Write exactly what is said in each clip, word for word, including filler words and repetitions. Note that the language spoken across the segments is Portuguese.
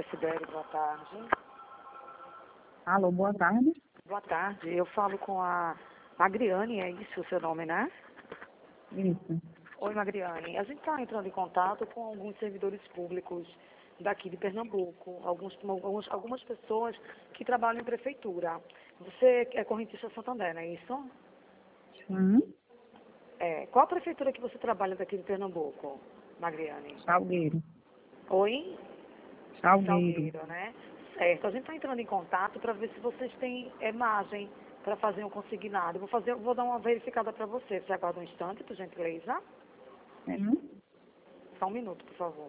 S B L, boa tarde. Alô, boa tarde. Boa tarde, eu falo com a Magriane, é isso o seu nome, né? Isso. Oi, Magriane. A gente está entrando em contato com alguns servidores públicos daqui de Pernambuco, alguns, alguns, algumas pessoas que trabalham em prefeitura. Você é correntista Santander, não é isso? Sim. É. Qual a prefeitura que você trabalha daqui de Pernambuco, Magriane? Salgueiro. Oi? Salgueiro. Salgueiro, né? Certo. A gente está entrando em contato para ver se vocês têm imagem para fazer um consignado. Vou fazer, vou dar uma verificada para você. Você aguarda um instante, por gentileza? Sim. Só um minuto, por favor.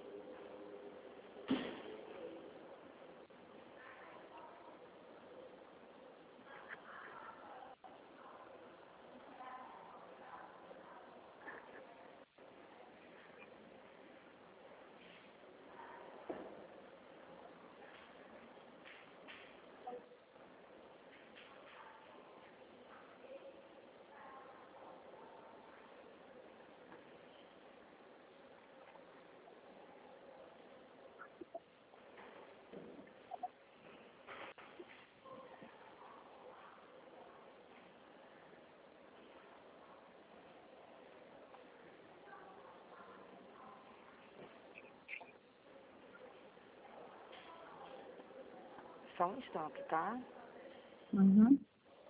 Só um instante, tá? Uhum.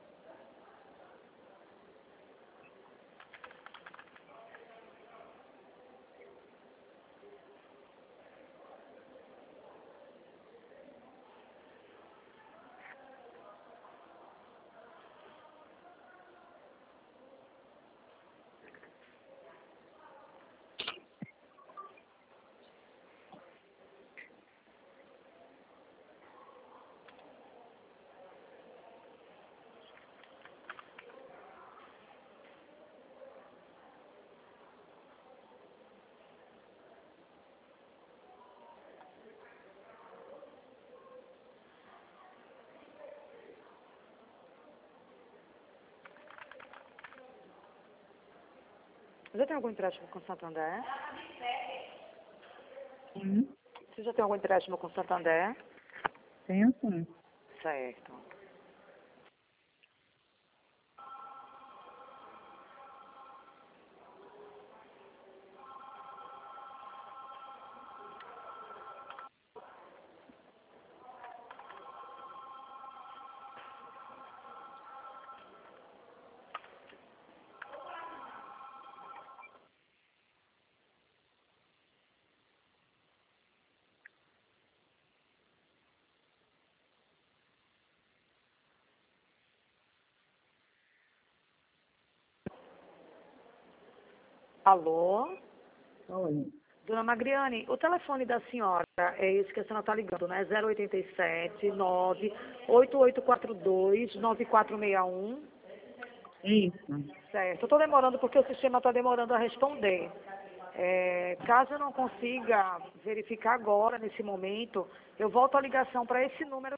Você já tem algum empréstimo com Santander? Sim. Você já tem algum empréstimo com Santander? Tenho sim. Certo. Alô? Oi. Dona Magriane, o telefone da senhora é esse que a senhora está ligando, né? zero oito sete, nove oito oito quatro dois, nove quatro seis um. Isso. Certo. Eu estou demorando porque o sistema está demorando a responder. É, caso eu não consiga verificar agora, nesse momento, eu volto a ligação para esse número.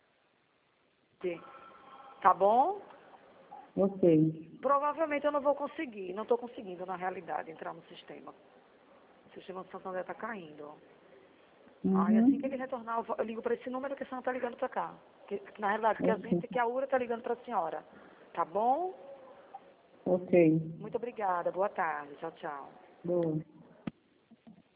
Tá bom? Ok. Provavelmente eu não vou conseguir. Não estou conseguindo, na realidade, entrar no sistema. O sistema do Santander está caindo. Ah, e assim que Uhum. ele retornar, eu, vou- eu ligo para esse número que a senhora está ligando para cá. Que, que, na realidade, que a Ok. gente, que a U R A está ligando para a senhora. Tá bom? Ok. Muito obrigada. Boa tarde. Tchau, tchau. Boa.